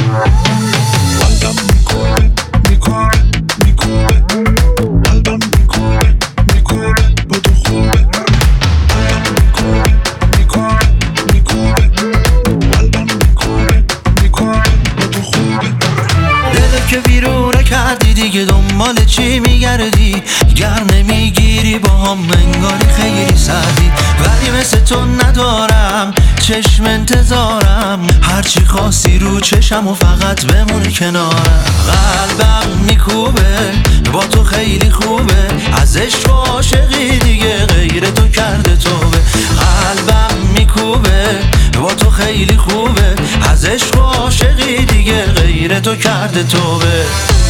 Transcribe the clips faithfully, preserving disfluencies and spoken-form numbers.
قلبم میکوبه میکوبه میکوبه قلبم میکوبه میکوبه با تو خوبه قلبم میکوبه میکوبه میکوبه قلبم میکوبه میکوبه با تو خوبه دلت که بیرونه کردی دیگه دنبال چی میگردی گر نمیگیری با هم انگاری خیلی سردی ولی مثل تو ندارم چشم انتظارم هرچی خواستی رو چشم و فقط بمونی کنارم قلبم میکوبه با تو خیلی خوبه از عشق و عاشقی دیگه غیر تو کرده توبه قلبم میکوبه با تو خیلی خوبه از عشق و عاشقی دیگه غیر تو کرده توبه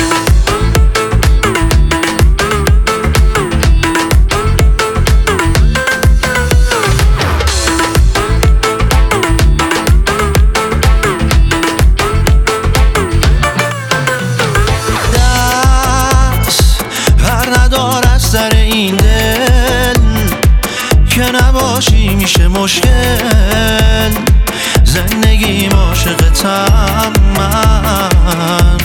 سر این دل که نباشی میشه مشکل زندگیم عاشقتم من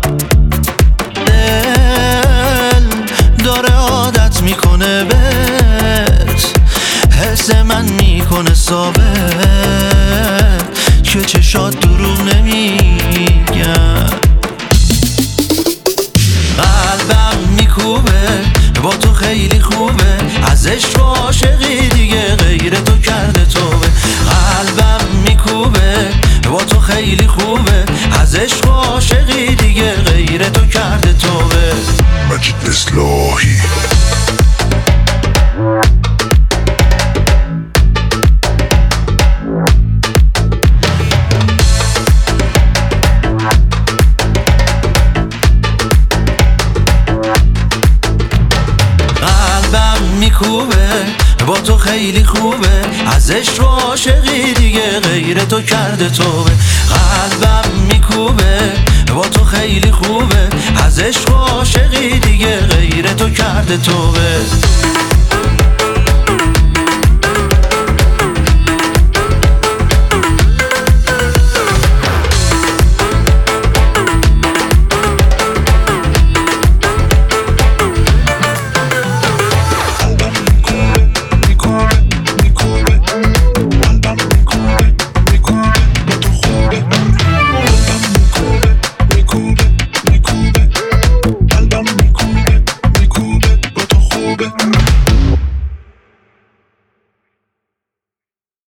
دل داره عادت میکنه بهت حس من میکنه ثابت که چشات دروغ نمیگن قلبم میکوبه با تو خیلی خوبه از عشق و عاشقی دیگه غیر تو کرده توبه قلبم میکوبه با تو خیلی خوبه از عشق و عاشقی دیگه غیر تو کرده توبه مجید اصلاحی میکوبه با تو خیلی خوبه از عشق و عاشقی دیگه غیر تو کرده توبه قلبم میکوبه با تو خیلی خوبه از عشق و عاشقی دیگه غیر تو کرده توبه